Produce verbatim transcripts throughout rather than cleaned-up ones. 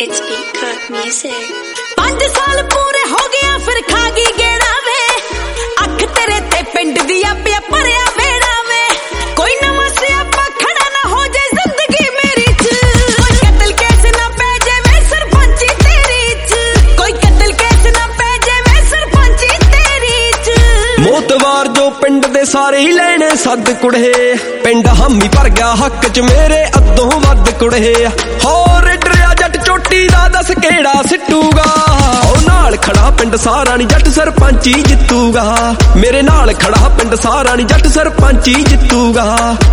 It's Peacock Music. पांच साल पूरे हो गया फिर खा गई गेड़ा वे अख तेरे ते पिंड दिया पिया भरिया वेड़ा वे कोई नवा सियापा खड़ा ना हो जाए जिंदगी मेरी च कोई कत्ल केस ना पै जावे सरपंची तेरी च कोई कत्ल केस ना पै जावे सरपंची तेरी च मोतवार जो पिंड दे सारे ही लेने सद कुड़े पिंड हामी भर गया हक च मेरे अद्दों वद कुड़े होर डरिया जट चोटी दा दस केड़ा सिट्टूगा ओ नाल खड़ा पिंड सारा नी जट सरपंची जितूगा मेरे नाल खड़ा पिंड सारा नी जट सरपंची जितूगा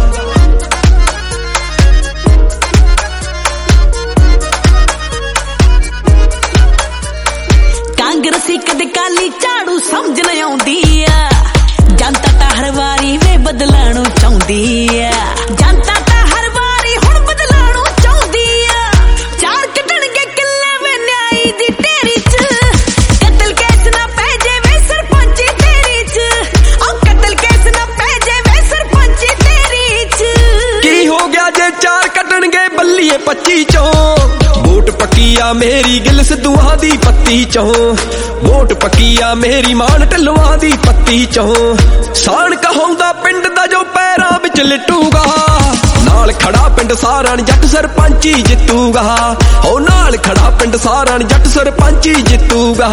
कांग्रेसी कद काली झाड़ू समझ न आउंदी आ जनता ता हर वारी वे बदलाणो चाहुंदी आ जनता ता हर वारी हुण बदलाणो चाहुंदी आ चार कटणगे किल्ले वे न्याई दी ढेरी च कत्ल केस ना पै जावे सरपंची तेरी च ओ कत्ल केस ना पै जावे सरपंची तेरी च की हो गया जे चार कटणगे बल्लीए पच्ची चों वोट पक्की आ मेरी गिल सिद्धूआं दी पत्ती चों वोट पक्की आ मेरी मान ढिल्लोआं दी पत्ती चों साण कहाउंदा पिंड दा जो पैरां विच लिटूगा नाल खड़ा पिंड सारा नी जट सरपंची जितूगा ओ नाल खड़ा पिंड सारा नी जट सरपंची जितूगा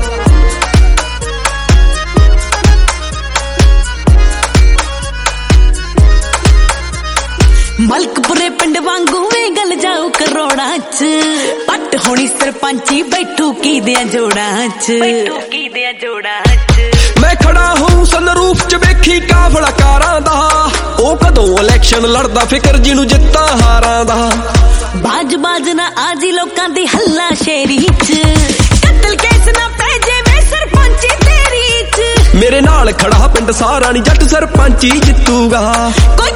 मलकपुरे पिंड वांगू वे गल जाऊ करोड़ा च पट होनी सरपंची बैठू की दे जोड़ा च बैठू की दे जोड़ा च मैं खड़ा हूं सनरूफ च वेखी काफला कारां दा ओ कदों इलेक्शन लड़दा फिकर जिनू जित्ता हारां दा बाज बाज ना आजी लोकां दी हल्ला शेरी च कत्ल केस ना पै जावे सरपंची तेरी च मेरे नाल खड़ा पिंड सारा नी जट सरपंची जितूगा।